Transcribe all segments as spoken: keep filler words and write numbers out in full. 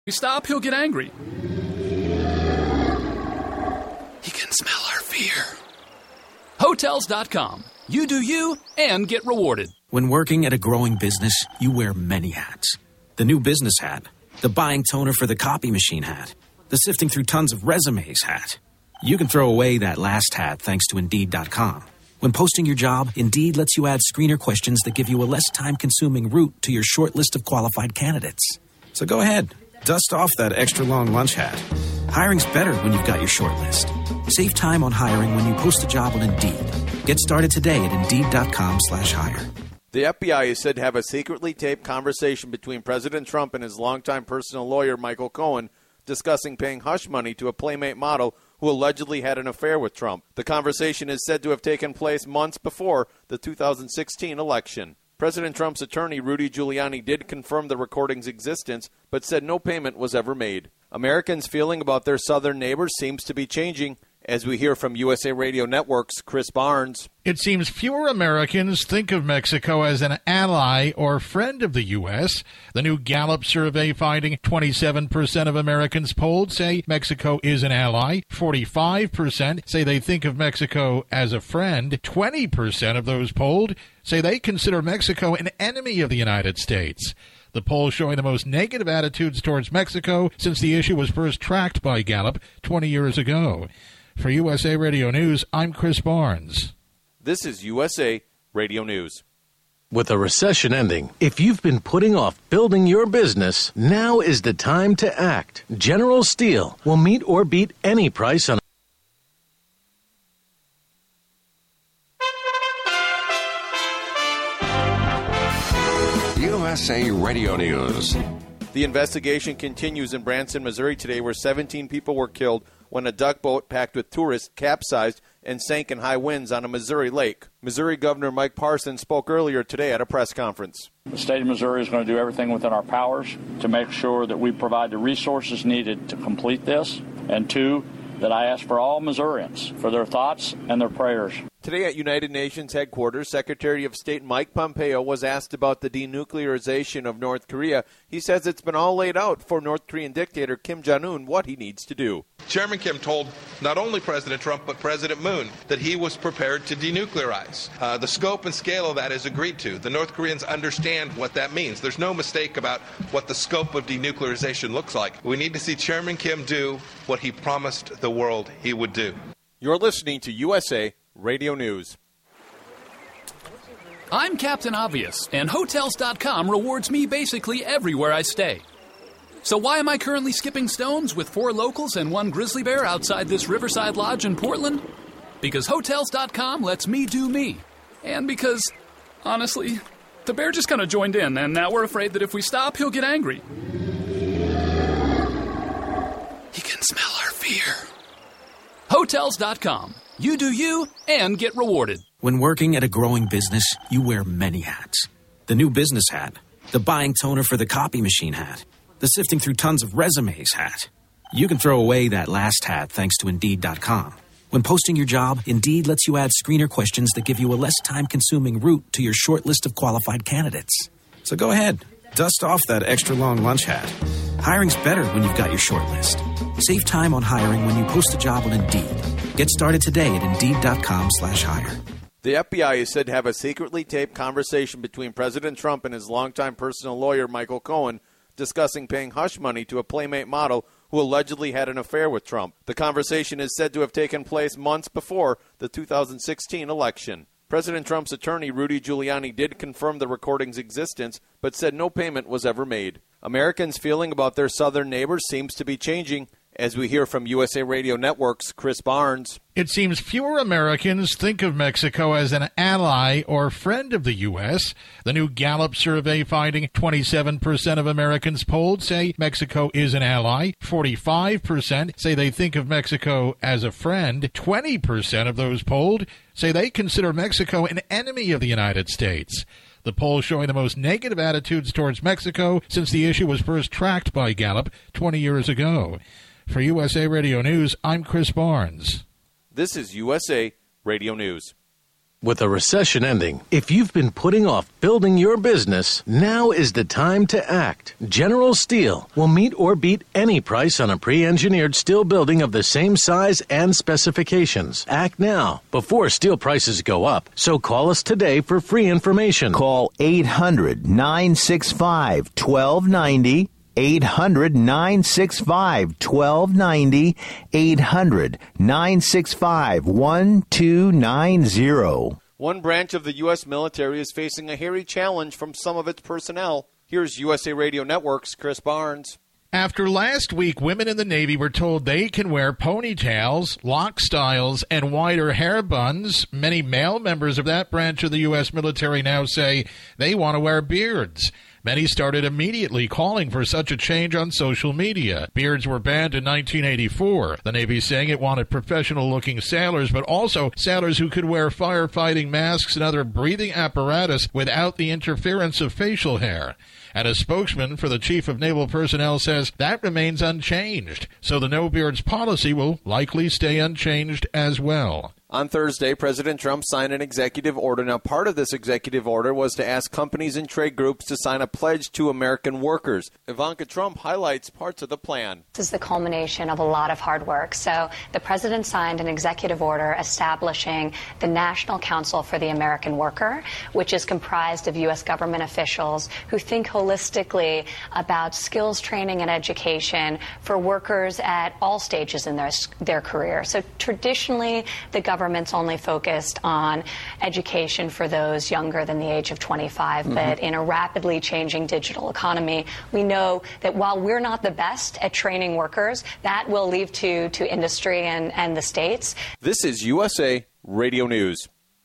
we stop, he'll get angry. He can smell our fear. Hotels dot com. You do you and get rewarded. When working at a growing business, you wear many hats. The new business hat, the buying toner for the copy machine hat, the sifting through tons of resumes hat. You can throw away that last hat thanks to Indeed dot com. When posting your job, Indeed lets you add screener questions that give you a less time-consuming route to your short list of qualified candidates. So go ahead, dust off that extra long lunch hat. Hiring's better when you've got your short list. Save time on hiring when you post a job on Indeed. Get started today at Indeed dot com slash hire. The F B I is said to have a secretly taped conversation between President Trump and his longtime personal lawyer, Michael Cohen, discussing paying hush money to a Playmate model who allegedly had an affair with Trump. The conversation is said to have taken place months before the two thousand sixteen election. President Trump's attorney, Rudy Giuliani, did confirm the recording's existence, but said no payment was ever made. Americans' feeling about their southern neighbors seems to be changing, as we hear from U S A Radio Network's Chris Barnes. It seems fewer Americans think of Mexico as an ally or friend of the U S. The new Gallup survey finding twenty-seven percent of Americans polled say Mexico is an ally. forty-five percent say they think of Mexico as a friend. twenty percent of those polled say they consider Mexico an enemy of the United States. The poll showing the most negative attitudes towards Mexico since the issue was first tracked by Gallup twenty years ago. For U S A Radio News, I'm Chris Barnes. This is U S A Radio News. With a recession ending, if you've been putting off building your business, now is the time to act. General Steel will meet or beat any price on U S A Radio News. The investigation continues in Branson, Missouri today, where seventeen people were killed when a duck boat packed with tourists capsized and sank in high winds on a Missouri lake. Missouri Governor Mike Parson spoke earlier today at a press conference. The state of Missouri is going to do everything within our powers to make sure that we provide the resources needed to complete this, and two, that I ask for all Missourians for their thoughts and their prayers. Today at United Nations headquarters, Secretary of State Mike Pompeo was asked about the denuclearization of North Korea. He says it's been all laid out for North Korean dictator Kim Jong-un what he needs to do. Chairman Kim told not only President Trump but President Moon that he was prepared to denuclearize. Uh, the scope and scale of that is agreed to. The North Koreans understand what that means. There's no mistake about what the scope of denuclearization looks like. We need to see Chairman Kim do what he promised the world he would do. You're listening to U S A Radio News. I'm Captain Obvious, and Hotels dot com rewards me basically everywhere I stay. So why am I currently skipping stones with four locals and one grizzly bear outside this Riverside Lodge in Portland? Because Hotels dot com lets me do me. And because, honestly, the bear just kind of joined in, and now we're afraid that if we stop, he'll get angry. He can smell our fear. Hotels dot com. You do you and get rewarded. When working at a growing business, you wear many hats. The new business hat, the buying toner for the copy machine hat, the sifting through tons of resumes hat. You can throw away that last hat thanks to Indeed dot com. When posting your job, Indeed lets you add screener questions that give you a less time-consuming route to your short list of qualified candidates. So go ahead, dust off that extra long lunch hat. Hiring's better when you've got your short list. Save time on hiring when you post a job on Indeed. Get started today at Indeed dot com slash hire. The F B I is said to have a secretly taped conversation between President Trump and his longtime personal lawyer, Michael Cohen, discussing paying hush money to a Playmate model who allegedly had an affair with Trump. The conversation is said to have taken place months before the two thousand sixteen election. President Trump's attorney, Rudy Giuliani, did confirm the recording's existence, but said no payment was ever made. Americans' feeling about their southern neighbors seems to be changing, as we hear from U S A Radio Network's Chris Barnes. It seems fewer Americans think of Mexico as an ally or friend of the U S. The new Gallup survey finding twenty-seven percent of Americans polled say Mexico is an ally. forty-five percent say they think of Mexico as a friend. twenty percent of those polled say they consider Mexico an enemy of the United States. The poll showing the most negative attitudes towards Mexico since the issue was first tracked by Gallup twenty years ago. For U S A Radio News, I'm Chris Barnes. This is U S A Radio News. With a recession ending, if you've been putting off building your business, now is the time to act. General Steel will meet or beat any price on a pre-engineered steel building of the same size and specifications. Act now, before steel prices go up. So call us today for free information. Call eight hundred, nine six five, one two nine zero. eight hundred, nine six five, one two nine zero. eight hundred, nine six five, one two nine zero. One branch of the U S military is facing a hairy challenge from some of its personnel. Here's U S A Radio Network's Chris Barnes. After last week, women in the Navy were told they can wear ponytails, lock styles, and wider hair buns. Many male members of that branch of the U S military now say they want to wear beards. Many started immediately calling for such a change on social media. Beards were banned in nineteen eighty-four. The Navy saying it wanted professional-looking sailors, but also sailors who could wear firefighting masks and other breathing apparatus without the interference of facial hair. And a spokesman for the Chief of Naval Personnel says that remains unchanged, so the no beards policy will likely stay unchanged as well. On Thursday, President Trump signed an executive order. Now, part of this executive order was to ask companies and trade groups to sign a pledge to American workers. Ivanka Trump highlights parts of the plan. This is the culmination of a lot of hard work. So the president signed an executive order establishing the National Council for the American Worker, which is comprised of U S government officials who think holistically about skills training and education for workers at all stages in their, their career. So traditionally, the government Government's only focused on education for those younger than the age of twenty-five. Mm-hmm. But in a rapidly changing digital economy, we know that while we're not the best at training workers, that will leave to, to industry and, and the states. This is U S A Radio News.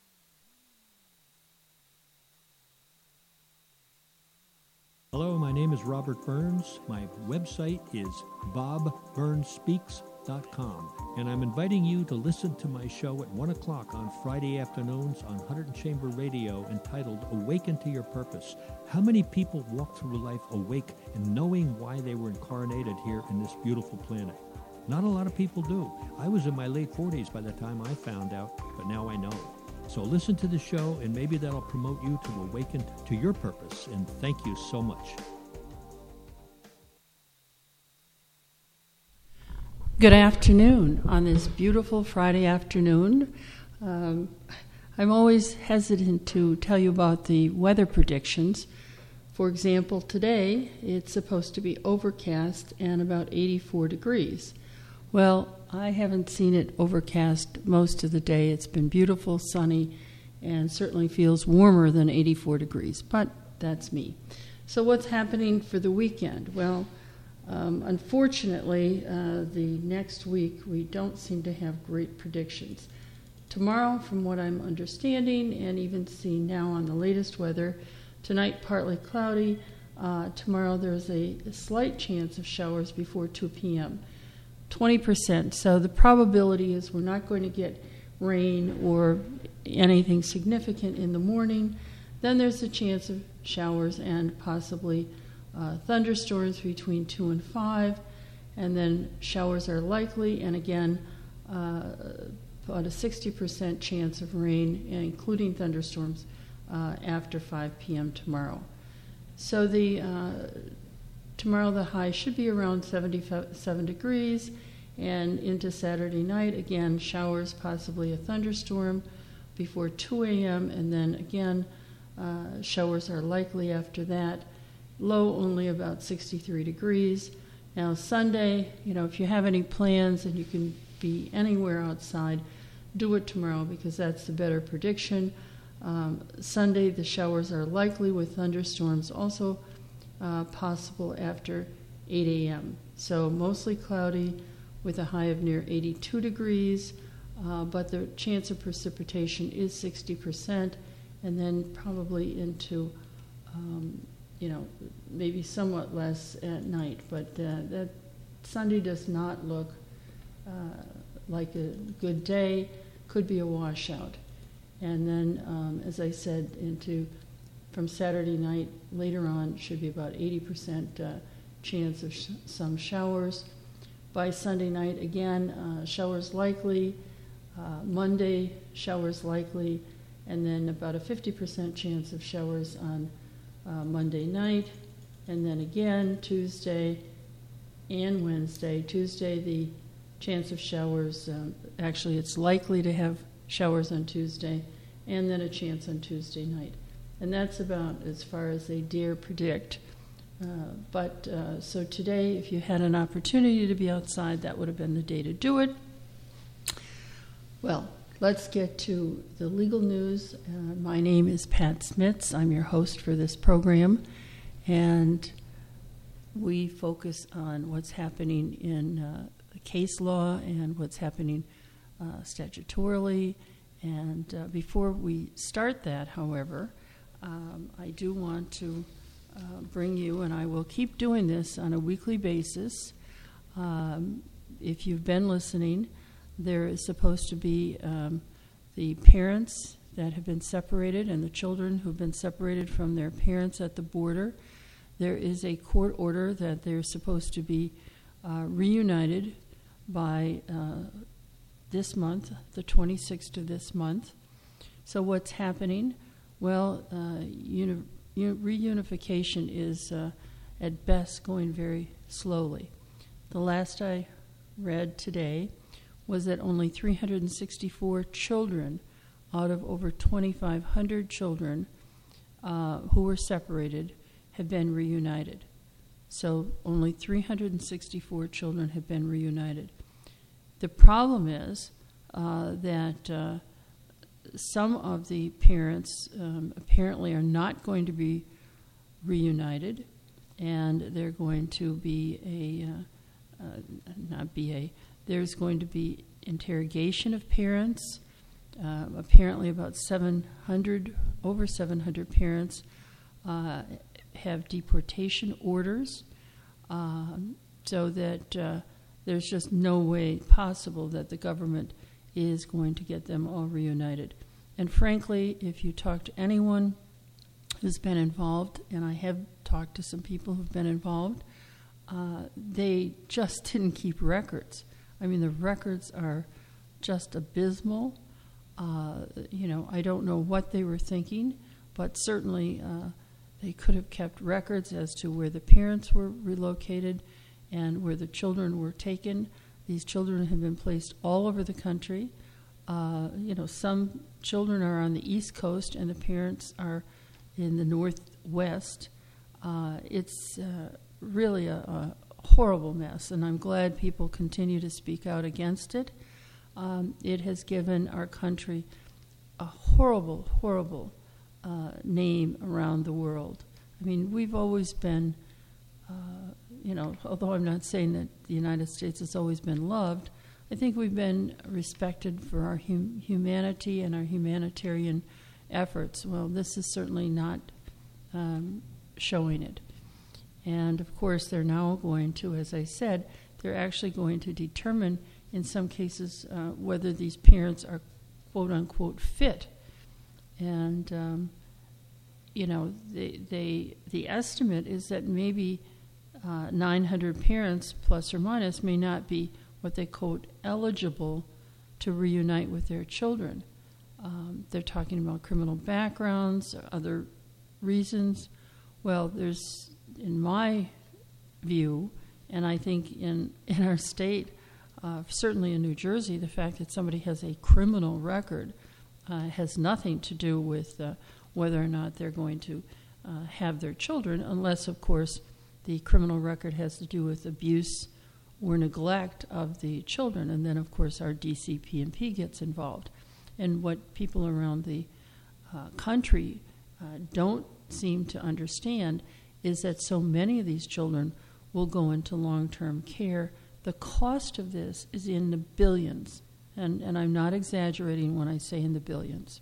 Hello, my name is Robert Burns. My website is bob burns speaks dot com. And I'm inviting you to listen to my show at one o'clock on Friday afternoons on Hunterdon Chamber Radio entitled Awaken to Your Purpose. How many people walk through life awake and knowing why they were incarnated here in this beautiful planet? Not a lot of people do. I was in my late forties by the time I found out, but now I know. So listen to the show and maybe that'll promote you to awaken to your purpose. And thank you so much. Good afternoon on this beautiful Friday afternoon. Um, I'm always hesitant to tell you about the weather predictions. For example, today it's supposed to be overcast and about eighty-four degrees. Well, I haven't seen it overcast most of the day. It's been beautiful, sunny, and certainly feels warmer than eighty-four degrees, but that's me. So what's happening for the weekend? Well, Um, unfortunately, uh, the next week we don't seem to have great predictions. Tomorrow, from what I'm understanding and even seeing now on the latest weather, tonight partly cloudy. Uh, tomorrow there's a, a slight chance of showers before two p.m., twenty percent. So the probability is we're not going to get rain or anything significant in the morning. Then there's a chance of showers and possibly Uh, thunderstorms between two and five, and then showers are likely, and again, uh, about a sixty percent chance of rain, including thunderstorms, uh, after five p.m. tomorrow. So the uh, tomorrow the high should be around seventy-seven degrees, and into Saturday night, again, showers, possibly a thunderstorm before two a.m., and then again, uh, showers are likely after that. Low only about sixty-three degrees. Now Sunday, you know, if you have any plans and you can be anywhere outside, do it tomorrow because that's the better prediction. Um, Sunday, the showers are likely with thunderstorms also uh, possible after eight a.m. So mostly cloudy with a high of near eighty-two degrees, uh, but the chance of precipitation is sixty percent, and then probably into um, you know, maybe somewhat less at night, but uh, that Sunday does not look uh, like a good day, could be a washout. And then, um, as I said, into from Saturday night later on should be about eighty percent uh, chance of sh- some showers. By Sunday night, again, uh, showers likely. Uh, Monday, showers likely. and then about a fifty percent chance of showers on uh, Monday night, and then again Tuesday and Wednesday. Tuesday, the chance of showers, um, actually it's likely to have showers on Tuesday, and then a chance on Tuesday night. And that's about as far as they dare predict. Uh, but uh, so today, if you had an opportunity to be outside, that would have been the day to do it. Well, let's get to the legal news. Uh, my name is Pat Smits. I'm your host for this program, and we focus on what's happening in uh, the case law and what's happening uh, statutorily. And uh, before we start that, however, um, I do want to uh, bring you, and I will keep doing this on a weekly basis. Um, if you've been listening, there is supposed to be um, the parents that have been separated and the children who have been separated from their parents at the border. There is a court order that they're supposed to be uh, reunited by uh, this month, the twenty-sixth of this month. So what's happening? Well, uh, uni- reunification is uh, at best going very slowly. The last I read today was that only three hundred sixty-four children out of over twenty-five hundred children uh, who were separated have been reunited. So only three hundred sixty-four children have been reunited. The problem is uh, that uh, some of the parents um, apparently are not going to be reunited, and they're going to be a, uh, uh, not be a, there's going to be interrogation of parents. Uh, apparently about seven hundred, over seven hundred parents uh, have deportation orders, um, so that uh, there's just no way possible that the government is going to get them all reunited. And frankly, if you talk to anyone who's been involved, and I have talked to some people who've been involved, uh, they just didn't keep records. I mean, the records are just abysmal. Uh, you know, I don't know what they were thinking, but certainly uh, they could have kept records as to where the parents were relocated and where the children were taken. These children have been placed all over the country. Uh, you know, some children are on the East Coast and the parents are in the Northwest. Uh, it's uh, really a, a horrible mess, and I'm glad people continue to speak out against it. Um, it has given our country a horrible, horrible uh, name around the world. I mean, we've always been, uh, you know, although I'm not saying that the United States has always been loved, I think we've been respected for our hum- humanity and our humanitarian efforts. Well, this is certainly not um, showing it. And, of course, they're now going to, as I said, they're actually going to determine in some cases uh, whether these parents are quote-unquote fit. And, um, you know, they, they, the estimate is that maybe uh, nine hundred parents, plus or minus, may not be what they quote eligible to reunite with their children. Um, they're talking about criminal backgrounds, or other reasons. Well, there's, in my view, and I think in, in our state, uh, certainly in New Jersey, the fact that somebody has a criminal record uh, has nothing to do with uh, whether or not they're going to uh, have their children, unless, of course, the criminal record has to do with abuse or neglect of the children. And then, of course, our D C P and P gets involved. And what people around the uh, country uh, don't seem to understand is that so many of these children will go into long-term care. The cost of this is in the billions, and, and I'm not exaggerating when I say in the billions.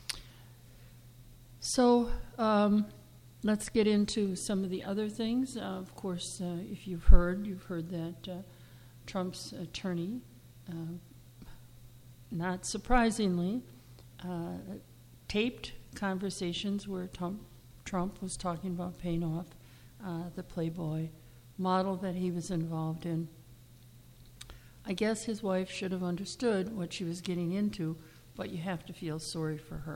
So um, let's get into some of the other things. Uh, of course, uh, if you've heard, you've heard that uh, Trump's attorney, uh, not surprisingly, uh, taped conversations where Trump, Trump was talking about paying off uh, the Playboy model that he was involved in. I guess his wife should have understood what she was getting into, but you have to feel sorry for her.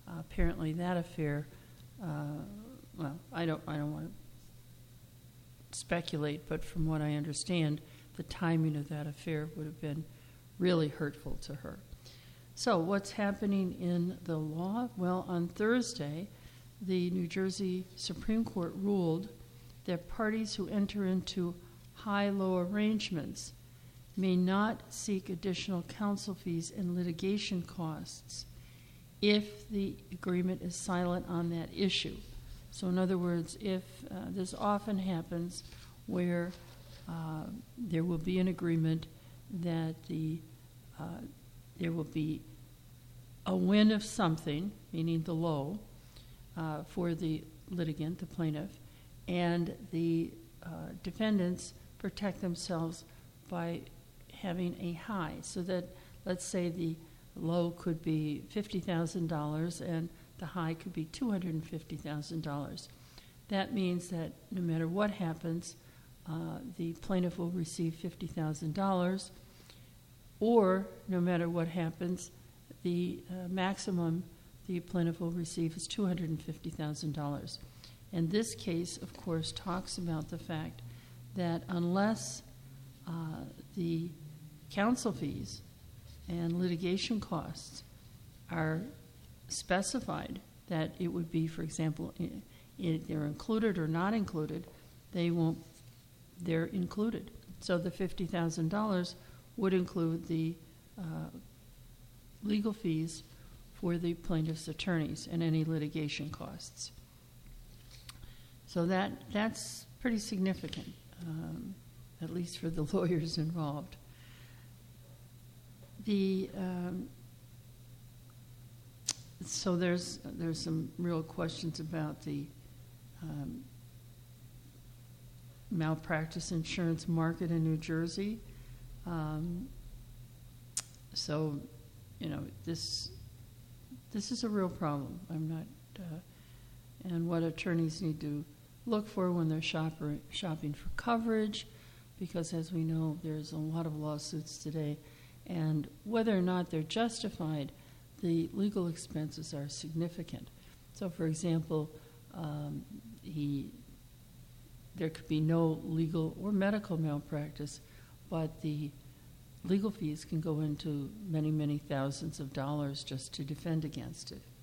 Uh, apparently, that affair. Uh, well, I don't. I don't want to speculate, but from what I understand, the timing of that affair would have been really hurtful to her. So, what's happening in the law? Well, on Thursday, the New Jersey Supreme Court ruled that parties who enter into high-low arrangements may not seek additional counsel fees and litigation costs if the agreement is silent on that issue. So in other words, if uh, this often happens where uh, there will be an agreement that the uh, there will be a win of something, meaning the low, uh, for the litigant, the plaintiff, and the uh, defendants protect themselves by having a high, so that, let's say, the low could be fifty thousand dollars and the high could be two hundred fifty thousand dollars. That means that no matter what happens, uh, the plaintiff will receive fifty thousand dollars, or no matter what happens, the uh, maximum the plaintiff will receive is two hundred fifty thousand dollars. And this case, of course, talks about the fact that unless uh, the counsel fees and litigation costs are specified that it would be, for example, i- i- they're included or not included, they won't, they're included. So the fifty thousand dollars would include the uh, legal fees for the plaintiff's attorneys and any litigation costs. So that that's pretty significant, um, at least for the lawyers involved. The um, so there's there's some real questions about the um, malpractice insurance market in New Jersey. Um, so, you know, this this is a real problem. I'm not, uh, and what attorneys need to look for when they're shopper, shopping for coverage, because as we know, there's a lot of lawsuits today, and whether or not they're justified, the legal expenses are significant. So, for example, um, he there could be no legal or medical malpractice, but the legal fees can go into many, many thousands of dollars just to defend against it.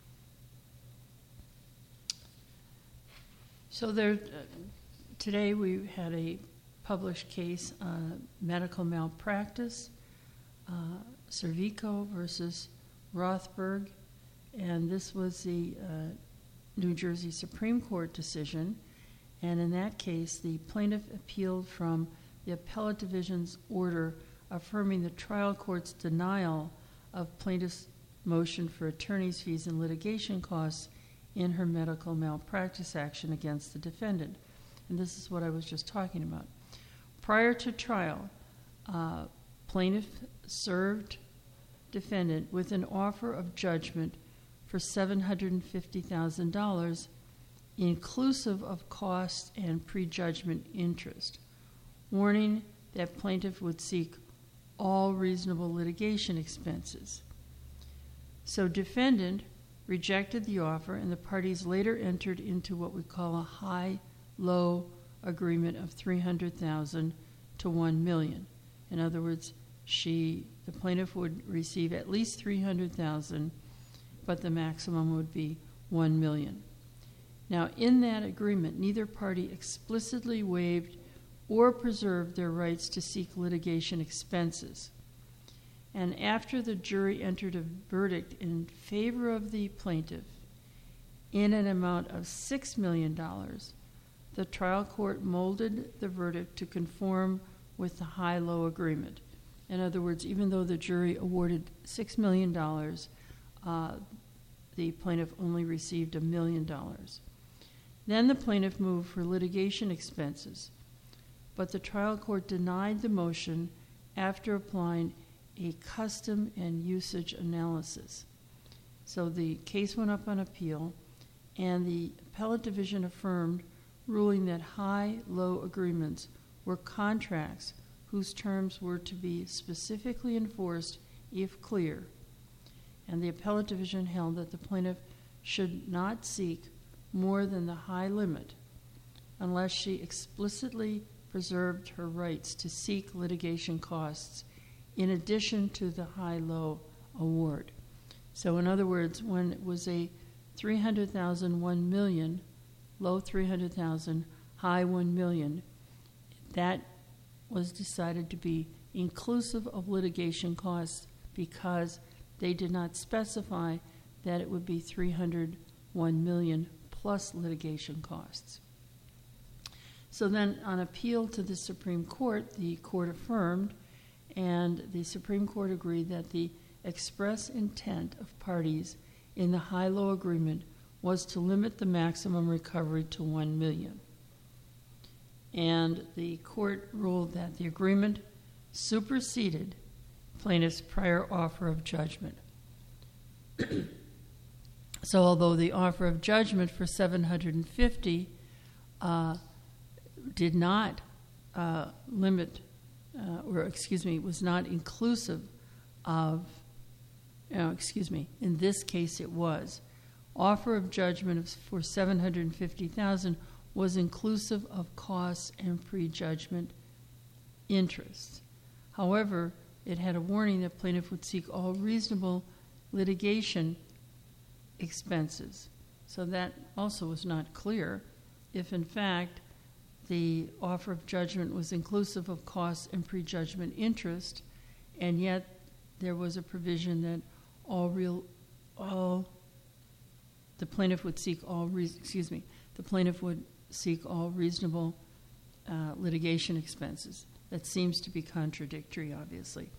So there, uh, today we had a published case on medical malpractice, uh, Cervico versus Rothberg, and this was the uh, New Jersey Supreme Court decision. And in that case, the plaintiff appealed from the appellate division's order affirming the trial court's denial of plaintiff's motion for attorney's fees and litigation costs in her medical malpractice action against the defendant. And this is what I was just talking about. Prior to trial, uh, plaintiff served defendant with an offer of judgment for seven hundred fifty thousand dollars, inclusive of costs and prejudgment interest, warning that plaintiff would seek all reasonable litigation expenses. So defendant rejected the offer, and the parties later entered into what we call a high-low agreement of three hundred thousand dollars to one million dollars. In other words, she, the plaintiff would receive at least three hundred thousand dollars, but the maximum would be one million dollars. Now, in that agreement, neither party explicitly waived or preserved their rights to seek litigation expenses. And after the jury entered a verdict in favor of the plaintiff in an amount of six million dollars, the trial court molded the verdict to conform with the high-low agreement. In other words, even though the jury awarded six million dollars, uh, the plaintiff only received a million dollars. Then the plaintiff moved for litigation expenses, but the trial court denied the motion after applying a custom and usage analysis. So the case went up on appeal, and the appellate division affirmed, ruling that high-low agreements were contracts whose terms were to be specifically enforced if clear. And the appellate division held that the plaintiff should not seek more than the high limit unless she explicitly preserved her rights to seek litigation costs in addition to the high-low award. So in other words, when it was a three hundred thousand, one million, low three hundred thousand, high one million, that was decided to be inclusive of litigation costs because they did not specify that it would be three hundred one million plus litigation costs. So then on appeal to the Supreme Court, the court affirmed, and the Supreme Court agreed that the express intent of parties in the high-low agreement was to limit the maximum recovery to one million dollars. And the court ruled that the agreement superseded plaintiff's prior offer of judgment. So although the offer of judgment for seven hundred fifty uh, did not uh, limit, uh, or excuse me, was not inclusive of, uh, excuse me, in this case it was. Offer of judgment for seven hundred fifty thousand dollars was inclusive of costs and prejudgment interest. However, it had a warning that plaintiff would seek all reasonable litigation expenses. So that also was not clear if, in fact, the offer of judgment was inclusive of costs and prejudgment interest, and yet there was a provision that all real, all the plaintiff would seek all, re- excuse me, the plaintiff would seek all reasonable uh, litigation expenses. That seems to be contradictory, obviously.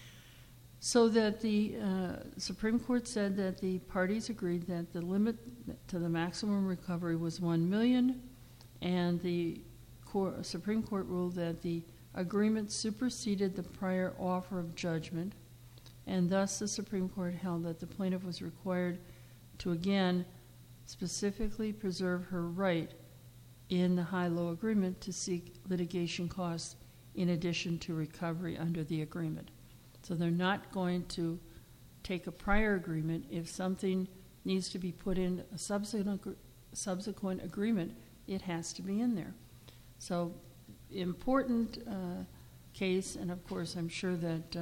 So that the uh, Supreme Court said that the parties agreed that the limit to the maximum recovery was one million dollars, and the court, Supreme Court ruled that the agreement superseded the prior offer of judgment, and thus the Supreme Court held that the plaintiff was required to again specifically preserve her right in the high-low agreement to seek litigation costs in addition to recovery under the agreement. So they're not going to take a prior agreement. If something needs to be put in a subsequent, subsequent agreement, it has to be in there. So important uh, case, and of course I'm sure that uh,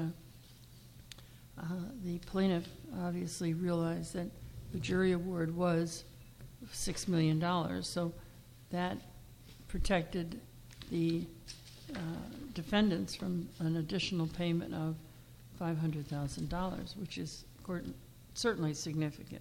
uh, the plaintiff obviously realized that the jury award was six million dollars, so that protected the uh, defendants from an additional payment of five hundred thousand dollars, which is certainly significant.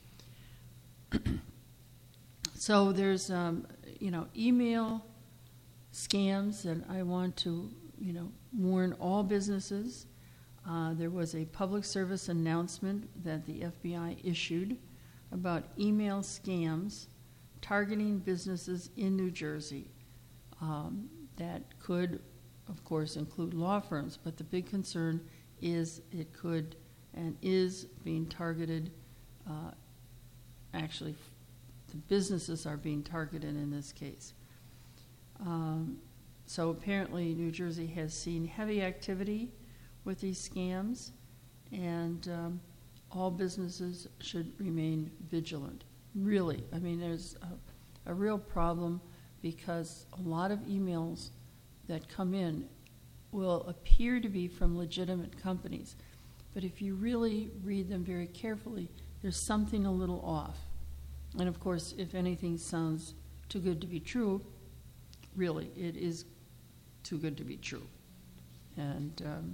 So there's, um, you know, email scams, and I want to, you know, warn all businesses. Uh, there was a public service announcement that the F B I issued about email scams targeting businesses in New Jersey. Um, that could, of course, include law firms, but the big concern is it could and is being targeted. Uh, actually, the businesses are being targeted in this case. Um, so apparently New Jersey has seen heavy activity with these scams, and um, all businesses should remain vigilant. Really, I mean, there's a, a real problem because a lot of emails that come in will appear to be from legitimate companies. But if you really read them very carefully, there's something a little off. And of course, if anything sounds too good to be true, really, it is too good to be true. And um,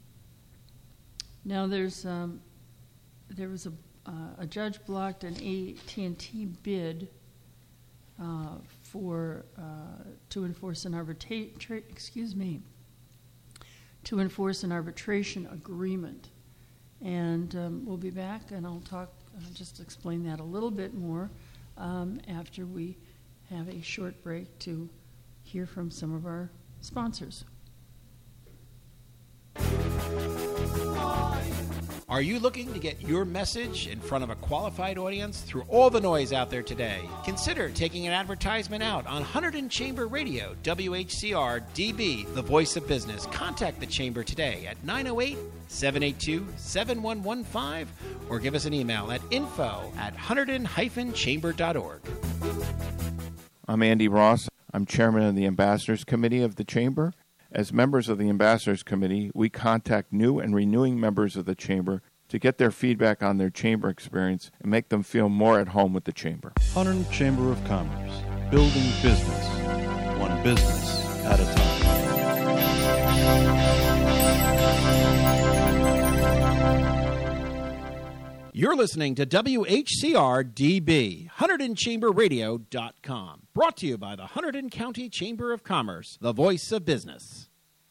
now there's um, there was a uh, a judge blocked an A T and T bid uh, for uh, to enforce an arbitra- tra- excuse me to enforce an arbitration agreement. And um, we'll be back, and I'll talk, uh, just explain that a little bit more um, after we have a short break to hear from some of our sponsors. Are you looking to get your message in front of a qualified audience through all the noise out there today? Consider taking an advertisement out on Hunterdon Chamber Radio, W H C R D B, the voice of business. Contact the Chamber today at nine oh eight, seven eight two, seven one one five or give us an email at info at hunterdon dash chamber dot org. I'm Andy Ross. I'm chairman of the Ambassadors Committee of the Chamber. As members of the Ambassadors Committee, we contact new and renewing members of the Chamber to get their feedback on their Chamber experience and make them feel more at home with the Chamber. Hunterdon Chamber of Commerce, building business, one business at a time. You're listening to W H C R D B, Hunterdon Chamber Radio dot com, brought to you by the Hunterdon County Chamber of Commerce, the voice of business.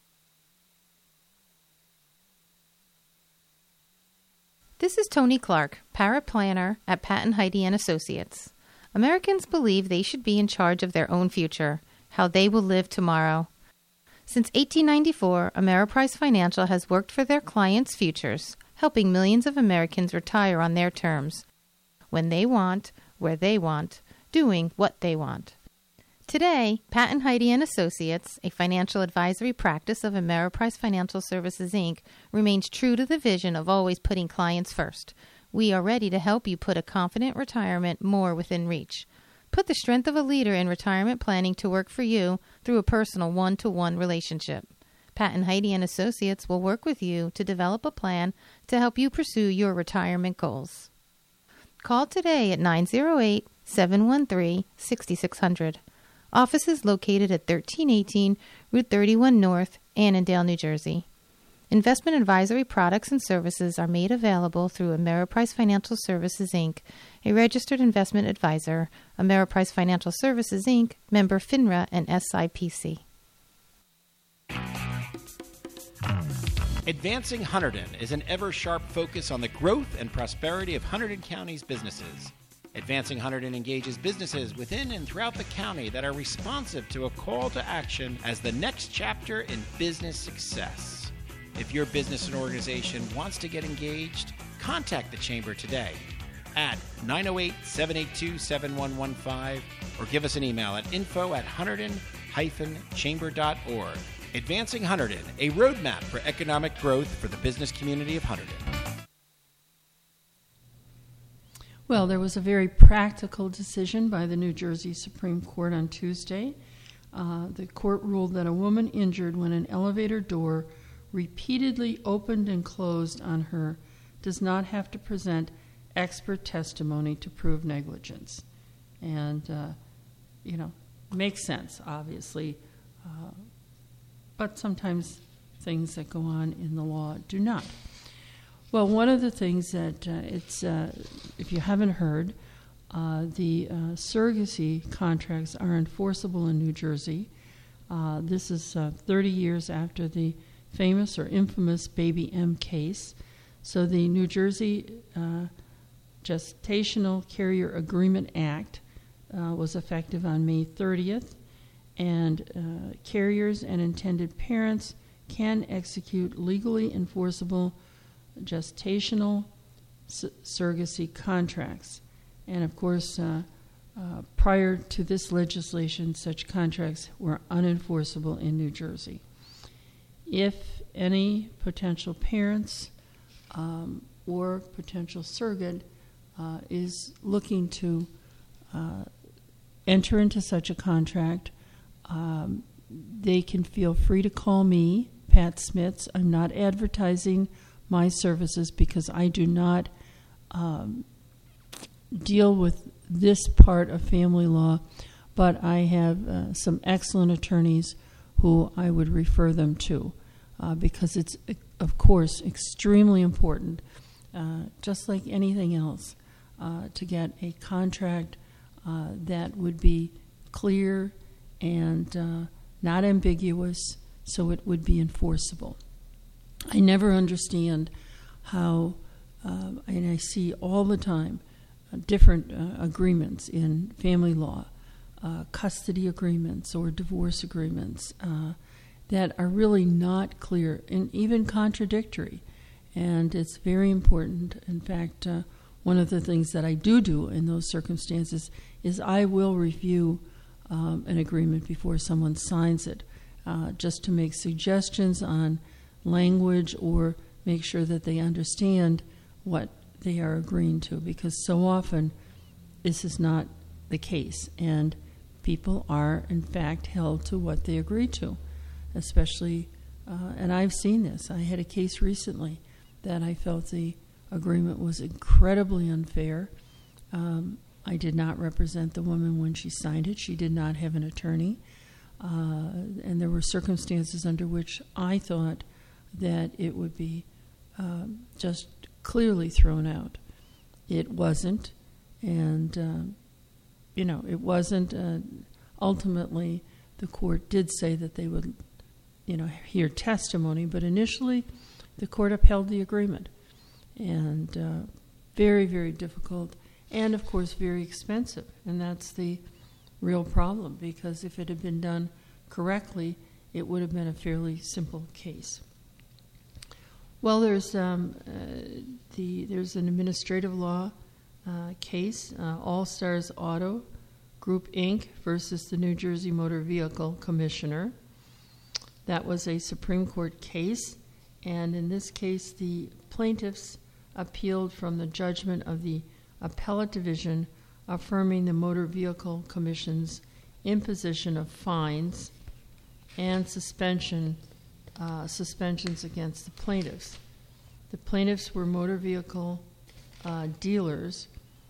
This is Tony Clark, paraplanner at Patton Heidi and Associates. Americans believe they should be in charge of their own future, how they will live tomorrow. Since eighteen ninety-four, Ameriprise Financial has worked for their clients' futures, helping millions of Americans retire on their terms, when they want, where they want, doing what they want. Today, Patton Heidi and Associates, a financial advisory practice of Ameriprise Financial Services, Incorporated, remains true to the vision of always putting clients first. We are ready to help you put a confident retirement more within reach. Put the strength of a leader in retirement planning to work for you through a personal one-to-one relationship. Patton Heidi and Associates will work with you to develop a plan to help you pursue your retirement goals. Call today at nine oh eight, seven one three, six six zero zero. Office is located at thirteen eighteen Route thirty-one North, Annandale, New Jersey. Investment advisory products and services are made available through Ameriprise Financial Services, Incorporated, a registered investment advisor, Ameriprise Financial Services, Incorporated, member FINRA and S I P C. Advancing Hunterdon is an ever-sharp focus on the growth and prosperity of Hunterdon County's businesses. Advancing Hunterdon engages businesses within and throughout the county that are responsive to a call to action as the next chapter in business success. If your business and organization wants to get engaged, contact the Chamber today at nine oh eight, seven eight two, seven one one five or give us an email at info at hunterdon dash chamber dot org. Advancing Hunterdon, a roadmap for economic growth for the business community of Hunterdon. Well, there was a very practical decision by the New Jersey Supreme Court on Tuesday. Uh, the court ruled that a woman injured when an elevator door repeatedly opened and closed on her does not have to present expert testimony to prove negligence. And, uh, you know, makes sense, obviously, uh, but sometimes things that go on in the law do not. Well, one of the things that uh, it's, uh, if you haven't heard, uh, the uh, surrogacy contracts are enforceable in New Jersey. Uh, this is uh, thirty years after the famous or infamous Baby M case. So the New Jersey uh, Gestational Carrier Agreement Act uh, was effective on May thirtieth, and uh, carriers and intended parents can execute legally enforceable gestational su- surrogacy contracts. And of course, uh, uh, prior to this legislation, such contracts were unenforceable in New Jersey. If any potential parents um, or potential surrogate uh, is looking to uh, enter into such a contract, um, they can feel free to call me, Pat Smits. I'm not advertising my services because I do not um, deal with this part of family law, but I have uh, some excellent attorneys who I would refer them to uh, because it's, of course, extremely important, uh, just like anything else, uh, to get a contract uh, that would be clear and uh, not ambiguous, so it would be enforceable. I never understand how, uh, and I see all the time, uh, different uh, agreements in family law, uh, custody agreements or divorce agreements uh, that are really not clear and even contradictory. And it's very important. In fact, uh, one of the things that I do do in those circumstances is I will review um, an agreement before someone signs it, uh, just to make suggestions on language or make sure that they understand what they are agreeing to, because so often this is not the case, and people are in fact held to what they agree to, especially, uh, and I've seen this. I had a case recently that I felt the agreement was incredibly unfair. Um, I did not represent the woman when she signed it. She did not have an attorney, uh, and there were circumstances under which I thought that it would be um, just clearly thrown out. It wasn't, and uh, you know, it wasn't. Uh, ultimately, the court did say that they would, you know, hear testimony, but initially, the court upheld the agreement, and uh, very, very difficult, and of course, very expensive, and that's the real problem. Because if it had been done correctly, it would have been a fairly simple case. Well, there's um, uh, the there's an administrative law uh, case, uh, All Stars Auto Group Incorporated versus the New Jersey Motor Vehicle Commissioner. That was a Supreme Court case, and in this case, the plaintiffs appealed from the judgment of the Appellate Division affirming the Motor Vehicle Commission's imposition of fines and suspension Uh, suspensions against the plaintiffs. The plaintiffs were motor vehicle uh, dealers,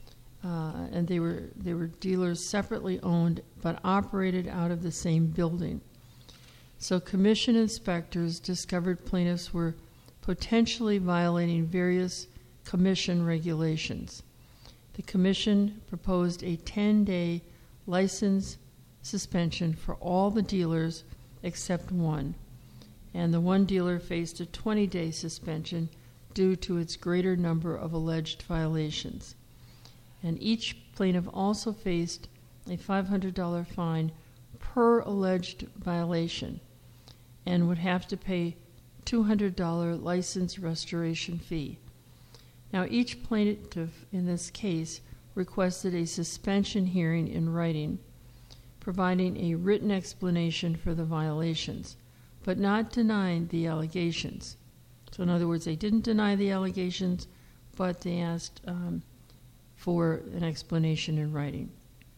uh, and they were they were dealers separately owned but operated out of the same building. So commission inspectors discovered plaintiffs were potentially violating various commission regulations. The commission proposed a ten-day license suspension for all the dealers except one, and the one dealer faced a twenty-day suspension due to its greater number of alleged violations. And each plaintiff also faced a five hundred dollars fine per alleged violation and would have to pay two hundred dollars license restoration fee. Now, each plaintiff in this case requested a suspension hearing in writing, providing a written explanation for the violations, but not denying the allegations. So in other words, they didn't deny the allegations, but they asked um, for an explanation in writing.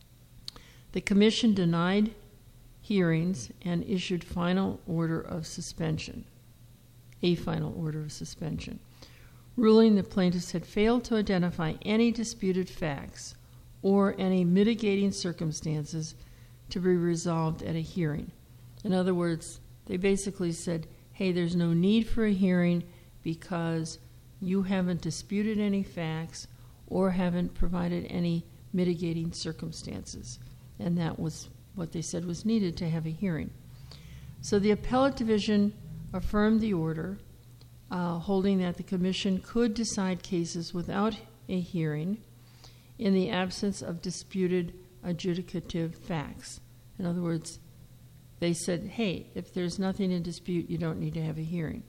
The commission denied hearings and issued final order of suspension, a final order of suspension, ruling the plaintiffs had failed to identify any disputed facts or any mitigating circumstances to be resolved at a hearing. In other words, they basically said, hey, there's no need for a hearing because you haven't disputed any facts or haven't provided any mitigating circumstances. And that was what they said was needed to have a hearing. So the appellate division affirmed the order, uh, holding that the commission could decide cases without a hearing in the absence of disputed adjudicative facts. In other words, they said, hey, if there's nothing in dispute, you don't need to have a hearing.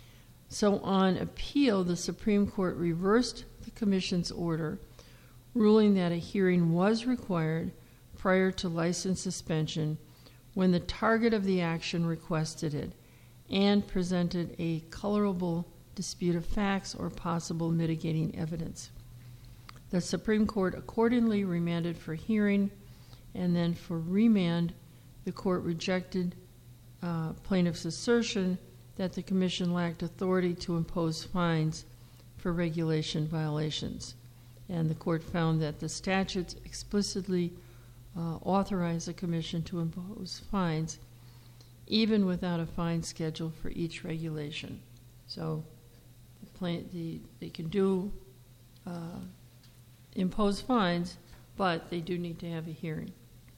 So on appeal, the Supreme Court reversed the commission's order, ruling that a hearing was required prior to license suspension when the target of the action requested it and presented a colorable dispute of facts or possible mitigating evidence. The Supreme Court accordingly remanded for hearing, and then for remand, the court rejected uh, plaintiff's assertion that the commission lacked authority to impose fines for regulation violations. And the court found that the statutes explicitly uh, authorize the commission to impose fines even without a fine schedule for each regulation. So the plain, the, they can do uh, impose fines, but they do need to have a hearing.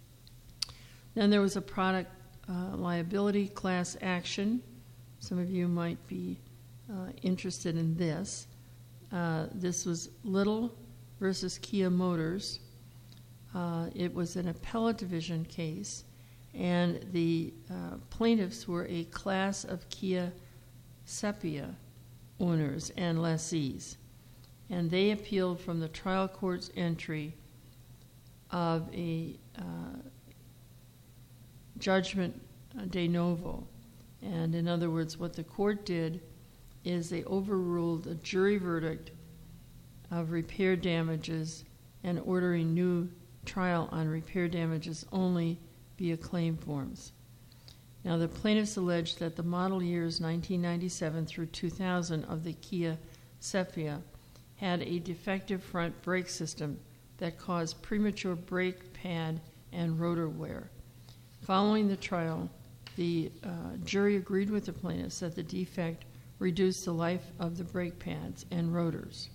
Then there was a product uh, liability class action. Some of you might be uh, interested in this. Uh, this was Little versus Kia Motors. Uh, it was an appellate division case, and the uh, plaintiffs were a class of Kia Sepia owners and lessees. And they appealed from the trial court's entry of a uh, judgment de novo. And in other words, what the court did is they overruled a jury verdict of repair damages and ordering new trial on repair damages only via claim forms. Now, the plaintiffs alleged that the model years nineteen ninety-seven through two thousand of the Kia Cephia had a defective front brake system that caused premature brake pad and rotor wear. Following the trial, the uh, jury agreed with the plaintiffs that the defect reduced the life of the brake pads and rotors.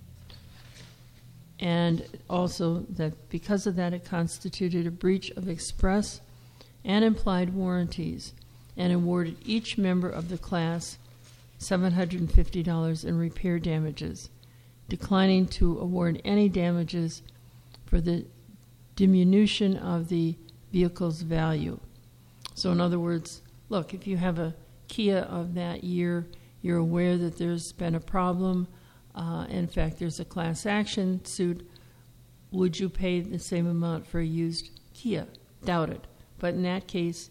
And also that because of that, it constituted a breach of express and implied warranties, and awarded each member of the class seven hundred fifty dollars in repair damages, declining to award any damages for the diminution of the vehicle's value. So in other words, look, if you have a Kia of that year, you're aware that there's been a problem. Uh, in fact, there's a class action suit. Would you pay the same amount for a used Kia? Doubt it. But in that case,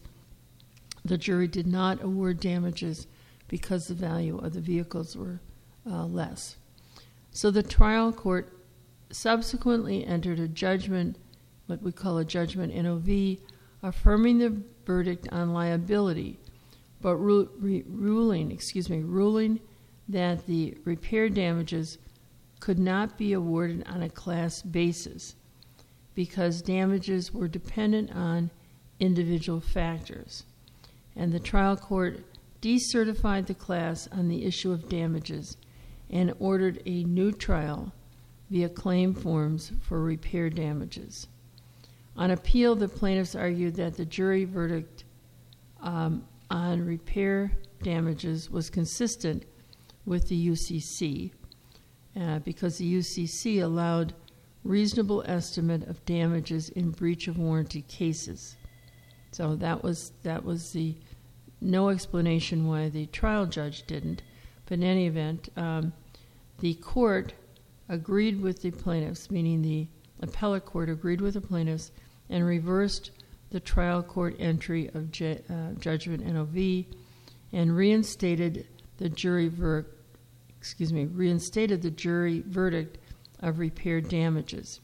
the jury did not award damages because the value of the vehicles were uh, less. So the trial court subsequently entered a judgment, what we call a judgment N O V, affirming the verdict on liability, but ru- re- ruling, excuse me, ruling that the repair damages could not be awarded on a class basis because damages were dependent on individual factors. And the trial court decertified the class on the issue of damages and ordered a new trial via claim forms for repair damages. On appeal, the plaintiffs argued that the jury verdict um, on repair damages was consistent with the U C C uh, because the U C C allowed reasonable estimate of damages in breach of warranty cases. So that was that was the no explanation why the trial judge didn't. But in any event, um, the court agreed with the plaintiffs, meaning the appellate court agreed with the plaintiffs and reversed the trial court entry of ju- uh, judgment N O V and reinstated the jury ver- excuse me, reinstated the jury verdict of repair damages.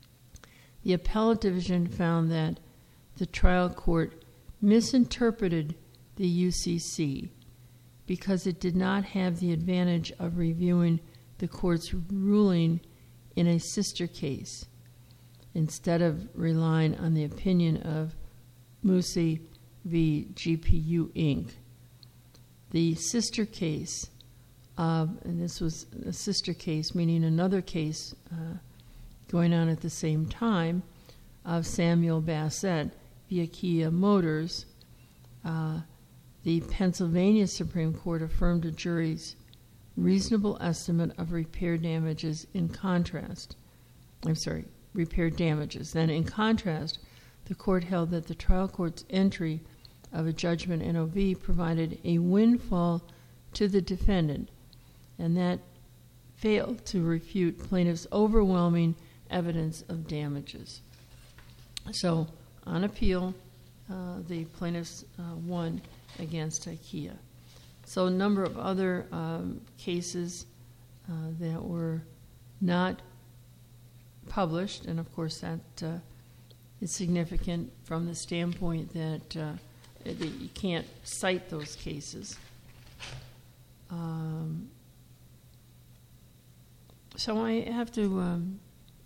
The appellate division found that the trial court misinterpreted the U C C because it did not have the advantage of reviewing the court's ruling in a sister case instead of relying on the opinion of Musi v. G P U Incorporated. The sister case, uh, and this was a sister case, meaning another case uh, going on at the same time, of Samuel Bassett via Kia Motors, uh, the Pennsylvania Supreme Court affirmed a jury's reasonable estimate of repair damages in contrast. I'm sorry, repair damages. Then in contrast, the court held that the trial court's entry of a judgment N O V provided a windfall to the defendant, and that failed to refute plaintiff's overwhelming evidence of damages. So on appeal, uh, the plaintiffs uh, won against IKEA. So a number of other um, cases uh, that were not published, and of course that uh, is significant from the standpoint that, uh, that you can't cite those cases. Um, so I have to um,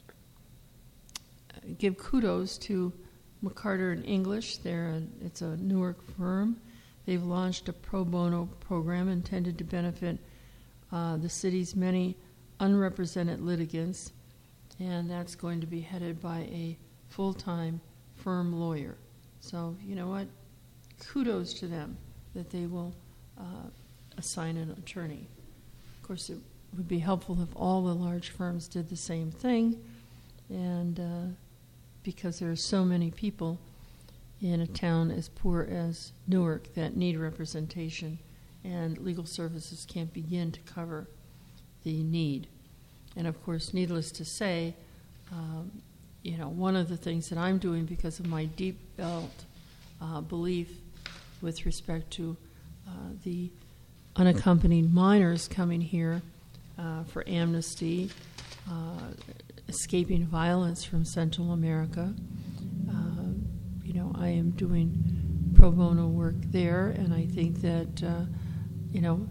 give kudos to McCarter and English. They're a, it's a Newark firm. They've launched a pro bono program intended to benefit uh, the city's many unrepresented litigants, and that's going to be headed by a full-time firm lawyer. So, you know what? Kudos to them that they will uh, assign an attorney. Of course, it would be helpful if all the large firms did the same thing, and uh, because there are so many people in a town as poor as Newark that need representation and legal services can't begin to cover the need. And of course, needless to say, um, you know, one of the things that I'm doing because of my deep felt uh, belief with respect to uh, the unaccompanied minors coming here uh, for amnesty, uh, escaping violence from Central America. Uh, you know, I am doing pro bono work there, and I think that, uh, you know,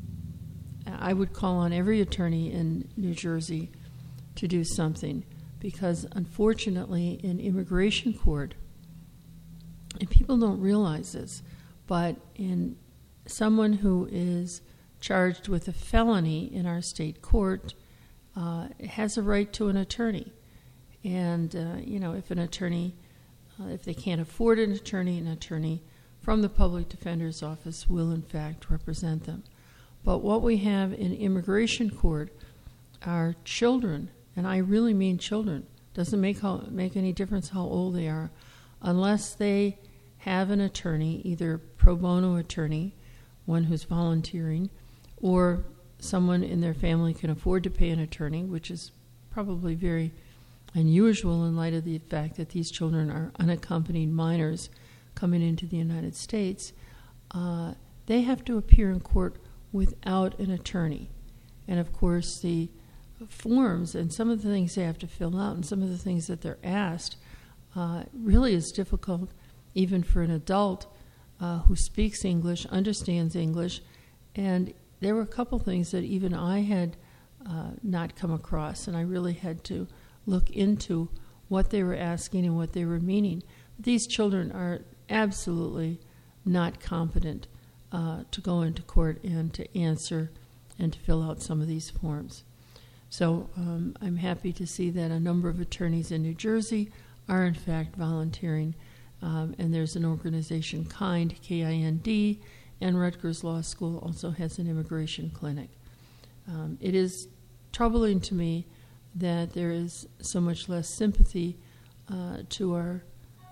I would call on every attorney in New Jersey to do something, because unfortunately in immigration court, and people don't realize this, but in someone who is charged with a felony in our state court uh, has a right to an attorney. And, uh, you know, if an attorney, uh, if they can't afford an attorney, an attorney from the public defender's office will in fact represent them. But what we have in immigration court are children, and I really mean children. Doesn't make how, make any difference how old they are, unless they have an attorney, either pro bono attorney, one who's volunteering, or someone in their family can afford to pay an attorney, which is probably very unusual in light of the fact that these children are unaccompanied minors coming into the United States. Uh, they have to appear in court without an attorney. And of course, the forms and some of the things they have to fill out and some of the things that they're asked uh, really is difficult even for an adult uh, who speaks English, understands English. And there were a couple things that even I had uh, not come across, and I really had to look into what they were asking and what they were meaning. These children are absolutely not competent uh, to go into court and to answer and to fill out some of these forms. So um, I'm happy to see that a number of attorneys in New Jersey are in fact volunteering, um, and there's an organization, KIND, K I N D, and Rutgers Law School also has an immigration clinic. Um, it is troubling to me that there is so much less sympathy uh, to our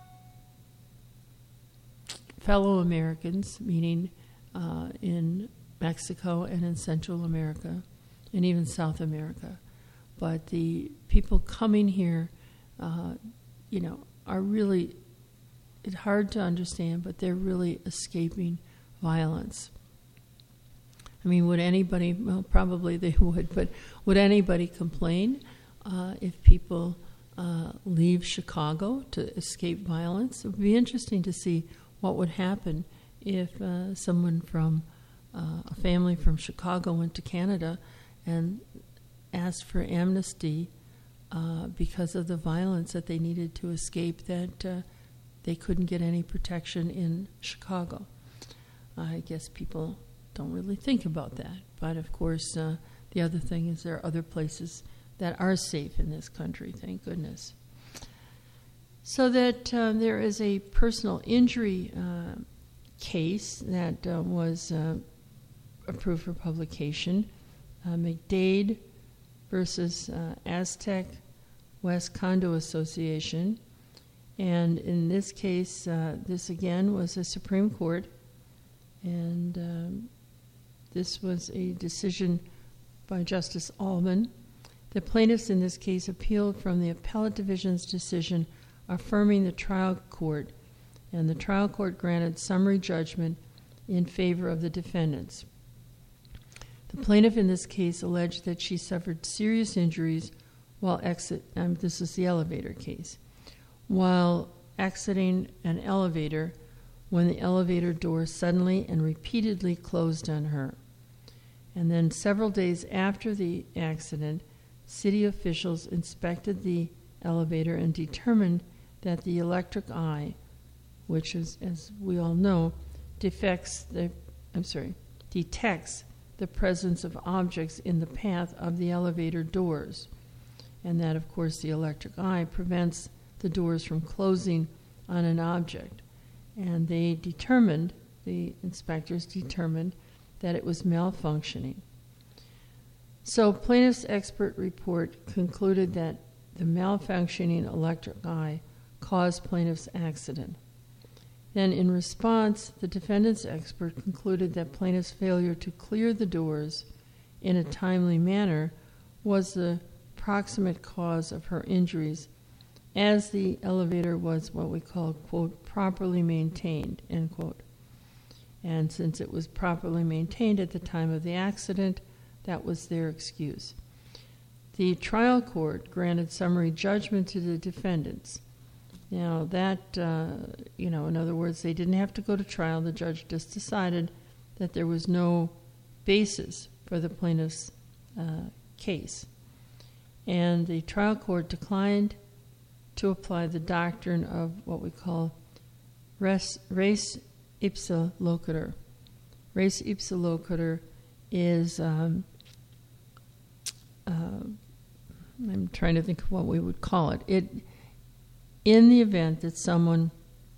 fellow Americans, meaning uh, in Mexico and in Central America and even South America. But the people coming here, uh, you know, are really, it's hard to understand, but they're really escaping violence. I mean, would anybody, well, probably they would, but would anybody complain uh, if people uh, leave Chicago to escape violence? It would be interesting to see what would happen if uh, someone from, uh, a family from Chicago went to Canada and asked for amnesty uh, because of the violence that they needed to escape, that uh, they couldn't get any protection in Chicago. I guess people don't really think about that. But of course, uh, the other thing is there are other places that are safe in this country, thank goodness. So that uh, there is a personal injury uh, case that uh, was uh, approved for publication, uh, McDade versus uh, Aztec West Condo Association. And in this case, uh, this again was a Supreme Court, and um, this was a decision by Justice Allman. The plaintiffs in this case appealed from the appellate division's decision affirming the trial court, and the trial court granted summary judgment in favor of the defendants. The plaintiff in this case alleged that she suffered serious injuries while exit, um, this is the elevator case, while exiting an elevator when the elevator door suddenly and repeatedly closed on her. And then several days after the accident, city officials inspected the elevator and determined that the electric eye, which is, as we all know, defects the, I'm sorry, detects the presence of objects in the path of the elevator doors. And that, of course, the electric eye prevents the doors from closing on an object. And they determined, the inspectors determined, that it was malfunctioning. So plaintiff's expert report concluded that the malfunctioning electric eye caused plaintiff's accident. Then, in response, the defendant's expert concluded that plaintiff's failure to clear the doors in a timely manner was the proximate cause of her injuries, as the elevator was what we call, quote, properly maintained, end quote. And since it was properly maintained at the time of the accident, that was their excuse. The trial court granted summary judgment to the defendants. Now that, uh, you know, in other words, they didn't have to go to trial. The judge just decided that there was no basis for the plaintiff's uh, case. And the trial court declined to apply the doctrine of what we call res, res ipsa loquitur. Res ipsa loquitur is, um, uh, I'm trying to think of what we would call it. It, in the event that someone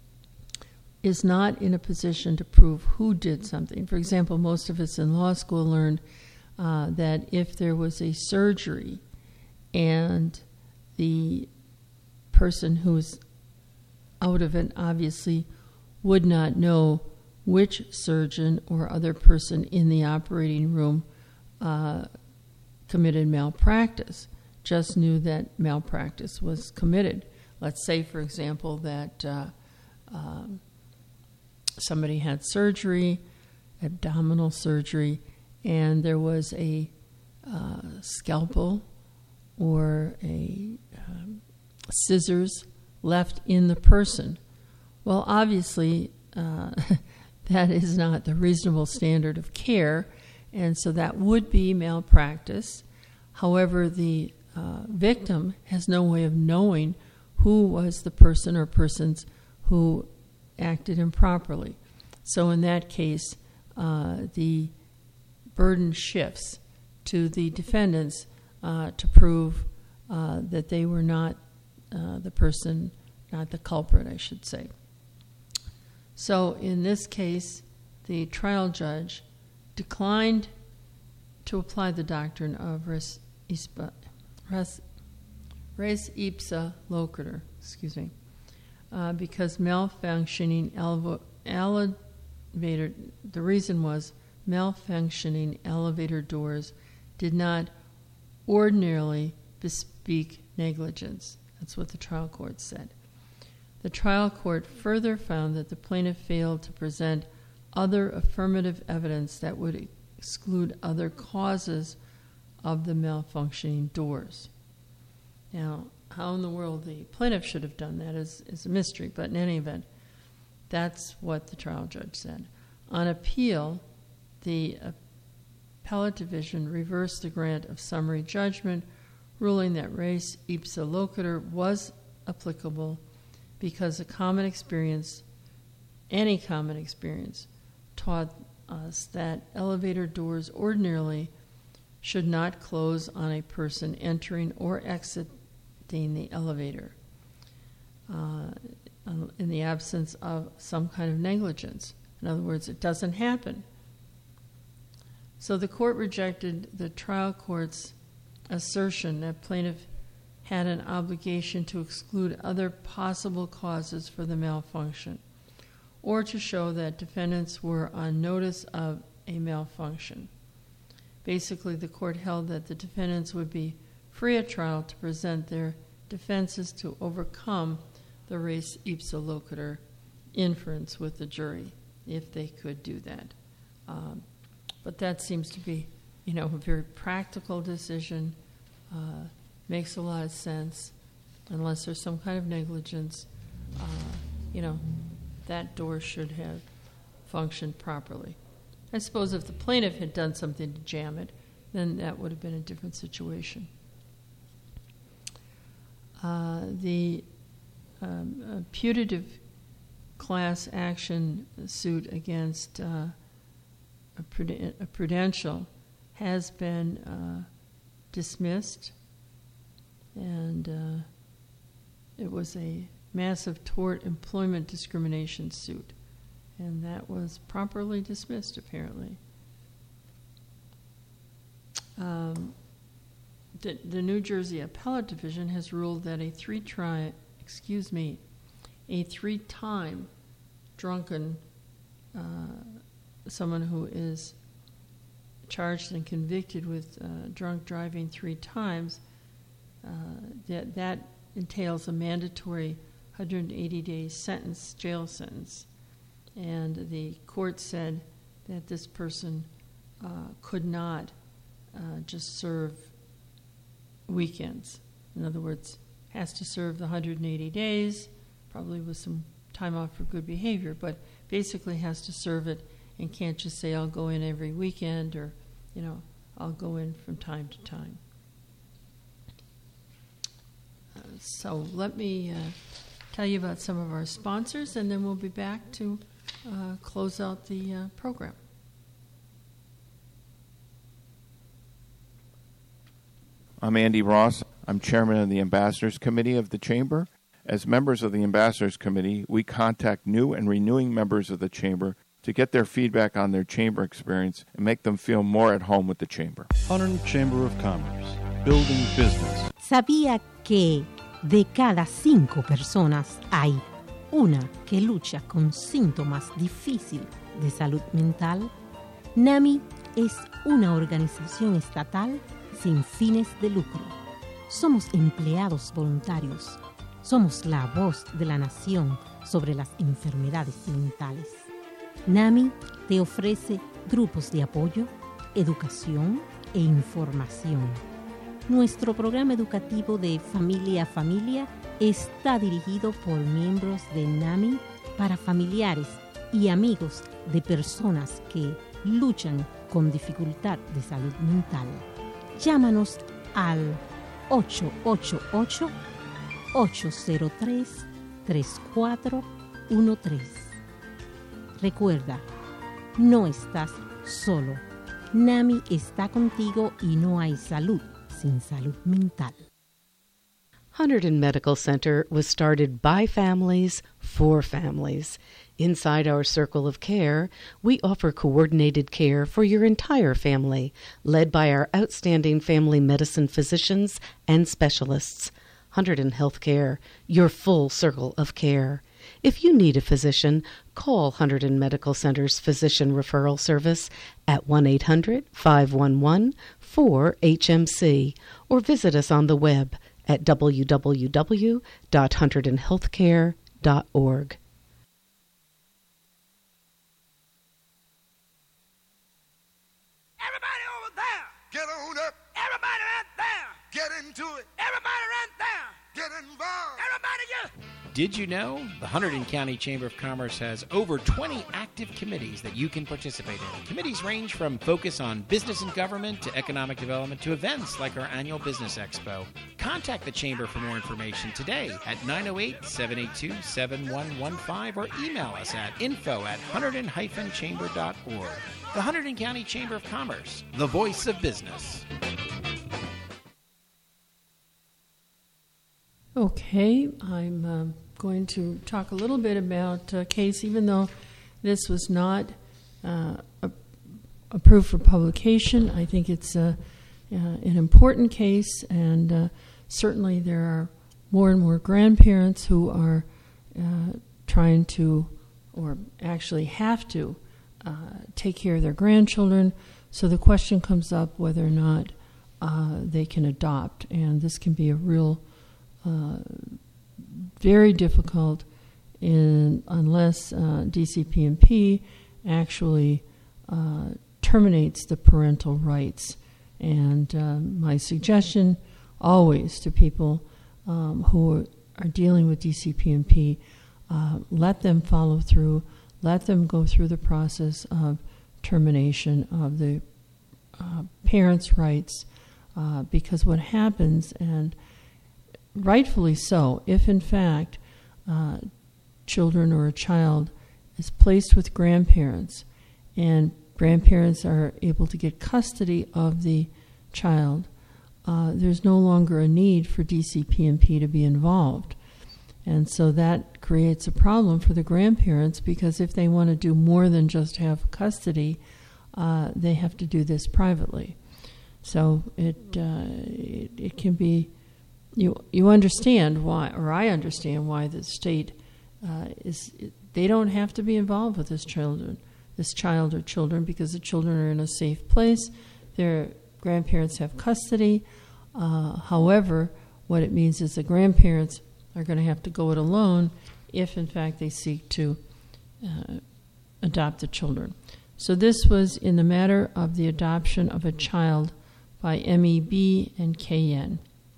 is not in a position to prove who did something. For example, most of us in law school learned uh, that if there was a surgery and the person who's out of it obviously would not know which surgeon or other person in the operating room uh, committed malpractice, just knew that malpractice was committed. Let's say, for example, that uh, um, somebody had surgery, abdominal surgery, and there was a uh, scalpel or a um, scissors left in the person. Well, obviously, uh, that is not the reasonable standard of care, and so that would be malpractice. However, the uh, victim has no way of knowing who was the person or persons who acted improperly. So in that case, uh, the burden shifts to the defendants uh, to prove uh, that they were not uh, the person, not the culprit, I should say. So in this case, the trial judge declined to apply the doctrine of res, ispa, res, res ipsa loquitur, excuse me, uh, because malfunctioning elevator, elevator, the reason was malfunctioning elevator doors did not ordinarily bespeak negligence. That's what the trial court said. The trial court further found that the plaintiff failed to present other affirmative evidence that would exclude other causes of the malfunctioning doors. Now, how in the world the plaintiff should have done that is, is a mystery, but in any event, that's what the trial judge said. On appeal, the appellate division reversed the grant of summary judgment, ruling that res ipsa loquitur was applicable because a common experience, any common experience, taught us that elevator doors ordinarily should not close on a person entering or exiting the elevator uh, in the absence of some kind of negligence. In other words, it doesn't happen. So the court rejected the trial court's assertion that plaintiff had an obligation to exclude other possible causes for the malfunction, or to show that defendants were on notice of a malfunction. Basically, the court held that the defendants would be free at trial to present their defenses to overcome the res ipsa loquitur inference with the jury, if they could do that. Um, but that seems to be, you know, a very practical decision. Uh, makes a lot of sense. Unless there's some kind of negligence, uh, you know, that door should have functioned properly. I suppose if the plaintiff had done something to jam it, then that would have been a different situation. Uh, the um, uh, putative class action suit against uh, a, Prud- a Prudential has been uh, dismissed, and uh, it was a massive tort employment discrimination suit, and that was properly dismissed, apparently. Um, the, the New Jersey Appellate Division has ruled that a three-try, excuse me, a three-time drunken, uh, someone who is charged and convicted with uh, drunk driving three times, uh, that that entails a mandatory one hundred eighty day sentence, jail sentence. And the court said that this person uh, could not uh, just serve weekends. In other words, has to serve the one hundred eighty days, probably with some time off for good behavior, but basically has to serve it and can't just say, I'll go in every weekend, or, you know, I'll go in from time to time. Uh, so let me uh, tell you about some of our sponsors, and then we'll be back to uh, close out the uh, program. I'm Andy Ross. I'm chairman of the Ambassadors Committee of the Chamber. As members of the Ambassadors Committee, we contact new and renewing members of the Chamber to get their feedback on their Chamber experience and make them feel more at home with the Chamber. Hunterdon Chamber of Commerce, building business. ¿Sabía que de cada cinco personas hay una que lucha con síntomas difíciles de salud mental? NAMI es una organización estatal sin fines de lucro. Somos empleados voluntarios. Somos la voz de la nación sobre las enfermedades mentales. NAMI te ofrece grupos de apoyo, educación e información. Nuestro programa educativo de Familia a Familia está dirigido por miembros de NAMI para familiares y amigos de personas que luchan con dificultad de salud mental. Llámanos al ocho ocho ocho, ocho cero tres, tres cuatro uno tres. Recuerda, no estás solo. NAMI está contigo y no hay salud sin salud mental. Hunterdon Medical Center was started by families for families. Inside our circle of care, we offer coordinated care for your entire family, led by our outstanding family medicine physicians and specialists. Hunterdon Healthcare, your full circle of care. If you need a physician, call Hunterdon Medical Center's Physician Referral Service at one eight hundred, five one one, four H M C or visit us on the web at w w w dot hunterdon healthcare dot org. Everybody over there, get on up. Everybody right there, get into it. Everybody right there, get involved. Everybody get. Did you know the Hunterdon County Chamber of Commerce has over twenty active committees that you can participate in? Committees range from focus on business and government to economic development to events like our annual Business Expo. Contact the Chamber for more information today at nine oh eight, seven eight two, seven one one five or email us at info at hunterdon dash chamber dot org. The Hunterdon County Chamber of Commerce, the voice of business. Okay, I'm uh, going to talk a little bit about a case, even though this was not uh, a, approved for publication. I think it's uh, uh, an important case, and uh, certainly there are more and more grandparents who are uh, trying to, or actually have to, uh, take care of their grandchildren. So the question comes up whether or not uh, they can adopt, and this can be a real Uh, very difficult in unless uh, D C P and P actually uh, terminates the parental rights. And uh, my suggestion always to people um, who are, are dealing with D C P and P, uh, let them follow through, let them go through the process of termination of the uh, parents' rights, uh, because what happens, and rightfully so, if in fact uh, children or a child is placed with grandparents and grandparents are able to get custody of the child, uh, there's no longer a need for D C P and P to be involved. And so that creates a problem for the grandparents, because if they want to do more than just have custody, uh, they have to do this privately. So it, uh, it, it can be You you understand why, or I understand why the state uh, is they don't have to be involved with this children, this child or children, because the children are in a safe place. Their grandparents have custody. Uh, however, what it means is the grandparents are going to have to go it alone if, in fact, they seek to uh, adopt the children. So this was in the matter of the adoption of a child by M E B and K N.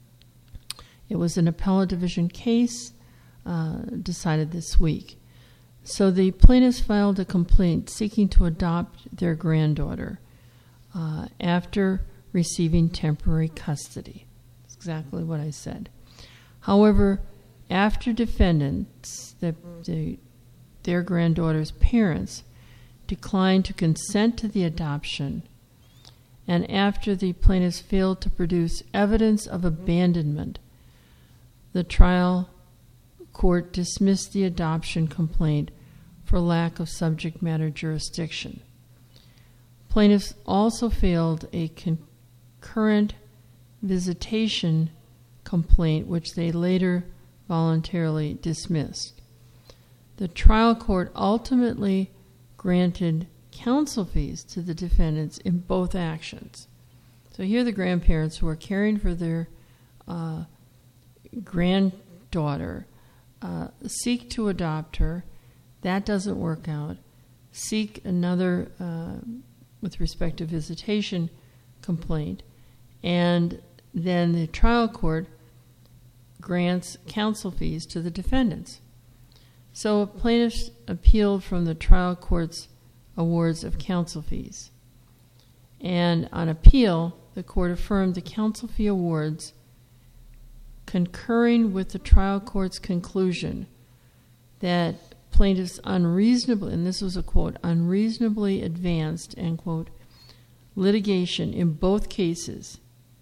It was an appellate division case uh, decided this week. So the plaintiffs filed a complaint seeking to adopt their granddaughter uh, after receiving temporary custody. That's exactly what I said. However, after defendants, the, the, their granddaughter's parents, declined to consent to the adoption, and after the plaintiffs failed to produce evidence of abandonment, the trial court dismissed the adoption complaint for lack of subject matter jurisdiction. Plaintiffs also failed a concurrent visitation complaint, which they later voluntarily dismissed. The trial court ultimately granted counsel fees to the defendants in both actions. So here the grandparents who are caring for their uh, granddaughter uh, seek to adopt her. That doesn't work out. Seek another, uh, with respect to visitation, complaint. And then the trial court grants counsel fees to the defendants. So plaintiffs appealed from the trial court's awards of counsel fees. And on appeal, the court affirmed the counsel fee awards, concurring with the trial court's conclusion that plaintiffs unreasonably, and this was a quote, unreasonably advanced, end quote, litigation in both cases,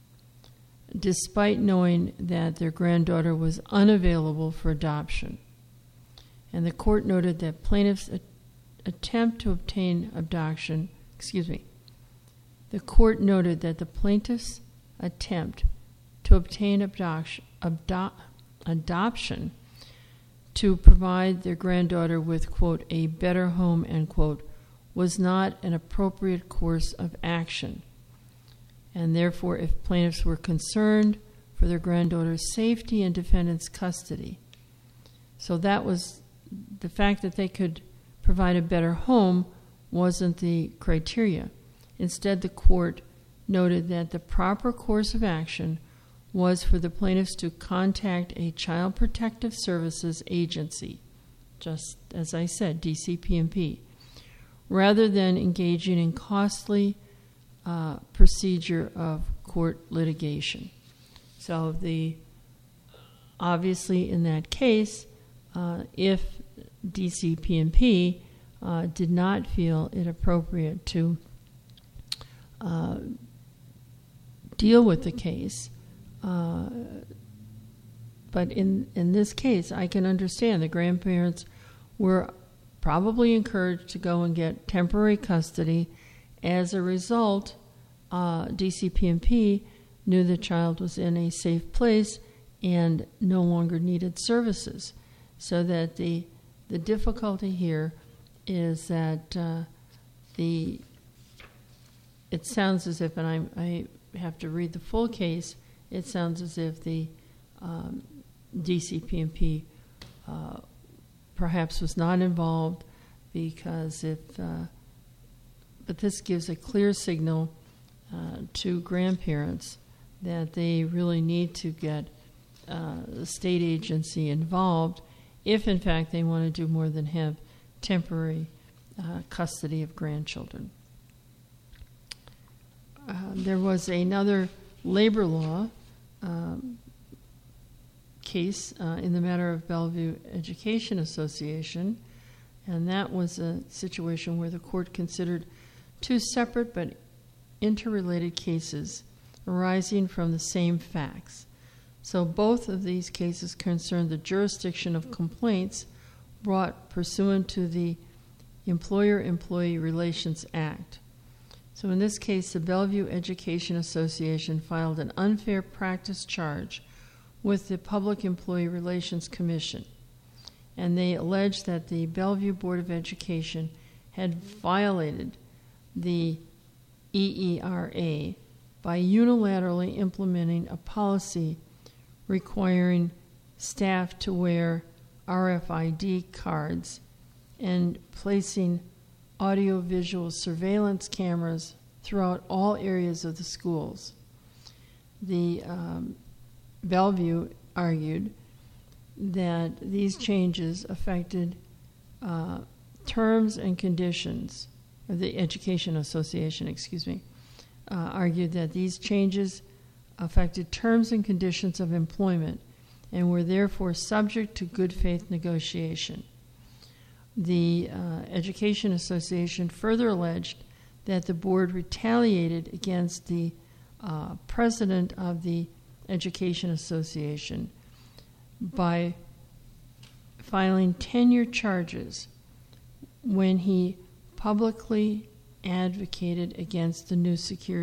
despite knowing that their granddaughter was unavailable for adoption. And the court noted that plaintiffs' a- attempt to obtain adoption, excuse me, the court noted that the plaintiff's attempt to obtain abduction, abdo- adoption to provide their granddaughter with, quote, a better home, end quote, was not an appropriate course of action. And therefore, if plaintiffs were concerned for their granddaughter's safety and defendant's custody, so that was the fact that they could provide a better home wasn't the criteria. Instead, the court noted that the proper course of action was for the plaintiffs to contact a Child Protective Services agency, just as I said, D C P M P, rather than engaging in costly uh, procedure of court litigation. So the obviously in that case, uh, if D C P M P uh, did not feel it appropriate to uh, deal with the case, uh, but in, in this case, I can understand the grandparents were probably encouraged to go and get temporary custody. As a result, uh, D C P M P knew the child was in a safe place and no longer needed services. So that the the difficulty here is that uh, the it sounds as if, and I, I have to read the full case, it sounds as if the um, D C P M P uh, perhaps was not involved because if, uh, but this gives a clear signal uh, to grandparents that they really need to get uh, the state agency involved if, in fact, they want to do more than have temporary uh, custody of grandchildren. Uh, there was another labor law um, case uh, in the matter of Bellevue Education Association, and that was a situation where the court considered two separate but interrelated cases arising from the same facts. So both of these cases concerned the jurisdiction of complaints brought pursuant to the Employer-Employee Relations Act. So in this case, the Bellevue Education Association filed an unfair practice charge with the Public Employee Relations Commission. and they alleged that the Bellevue Board of Education had violated the E E R A by unilaterally implementing a policy requiring staff to wear R F I D cards and placing audiovisual surveillance cameras throughout all areas of the schools. The um, Bellevue argued that these changes affected uh, terms and conditions, or the Education Association, excuse me, uh, argued that these changes affected terms and conditions of employment and were therefore subject to good faith negotiation. The uh, Education Association further alleged that the board retaliated against the uh, president of the Education Association by filing tenure charges when he publicly advocated against the new security